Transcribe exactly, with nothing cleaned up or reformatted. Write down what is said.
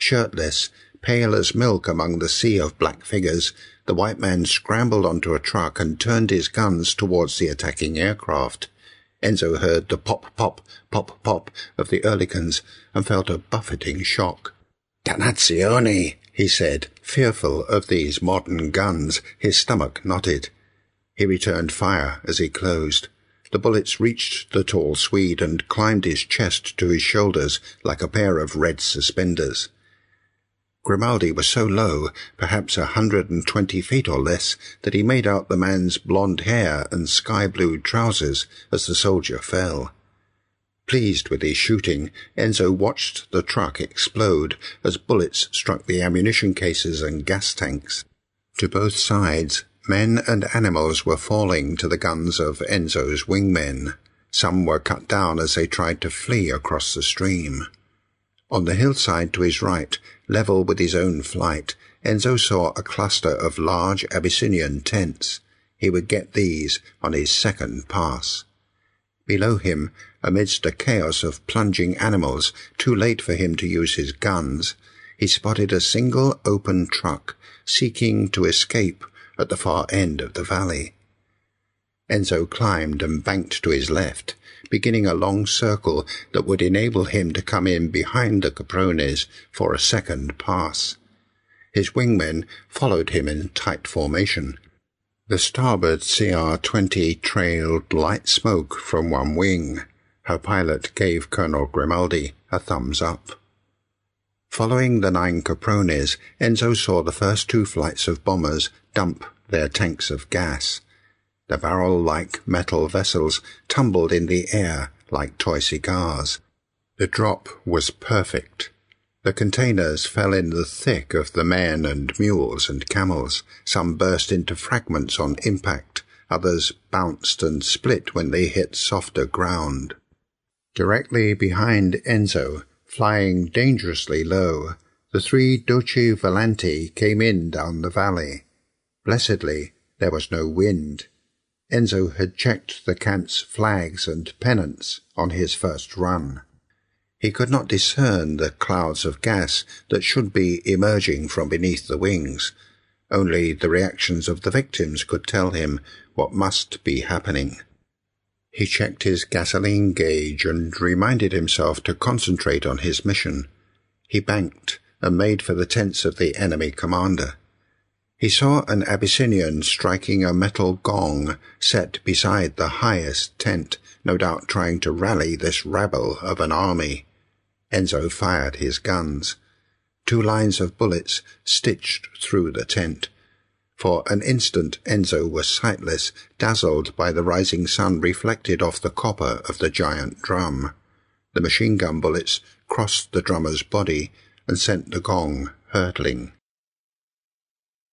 Shirtless, pale as milk among the sea of black figures, the white man scrambled onto a truck and turned his guns towards the attacking aircraft. Enzo heard the pop-pop, pop-pop of the Oerlikons and felt a buffeting shock. "Dannazione," he said, fearful of these modern guns. His stomach knotted. He returned fire as he closed. The bullets reached the tall Swede and climbed his chest to his shoulders like a pair of red suspenders. Grimaldi was so low, perhaps a hundred and twenty feet or less, that he made out the man's blonde hair and sky-blue trousers as the soldier fell. Pleased with his shooting, Enzo watched the truck explode as bullets struck the ammunition cases and gas tanks. To both sides, men and animals were falling to the guns of Enzo's wingmen. Some were cut down as they tried to flee across the stream. On the hillside to his right, level with his own flight, Enzo saw a cluster of large Abyssinian tents. He would get these on his second pass. Below him, amidst a chaos of plunging animals, too late for him to use his guns, he spotted a single open truck, seeking to escape at the far end of the valley. Enzo climbed and banked to his left, beginning a long circle that would enable him to come in behind the Caprones for a second pass. His wingmen followed him in tight formation. The starboard C R twenty trailed light smoke from one wing. Her pilot gave Colonel Grimaldi a thumbs up. Following the nine Caprones, Enzo saw the first two flights of bombers dump their tanks of gas. The barrel-like metal vessels tumbled in the air like toy cigars. The drop was perfect. The containers fell in the thick of the men and mules and camels. Some burst into fragments on impact. Others bounced and split when they hit softer ground. Directly behind Enzo, flying dangerously low, the three Doce Volanti came in down the valley. Blessedly, there was no wind. Enzo had checked the camp's flags and pennants on his first run. He could not discern the clouds of gas that should be emerging from beneath the wings. Only the reactions of the victims could tell him what must be happening. He checked his gasoline gauge and reminded himself to concentrate on his mission. He banked and made for the tents of the enemy commander. He saw an Abyssinian striking a metal gong set beside the highest tent, no doubt trying to rally this rabble of an army. Enzo fired his guns. Two lines of bullets stitched through the tent. For an instant Enzo was sightless, dazzled by the rising sun reflected off the copper of the giant drum. The machine gun bullets crossed the drummer's body and sent the gong hurtling.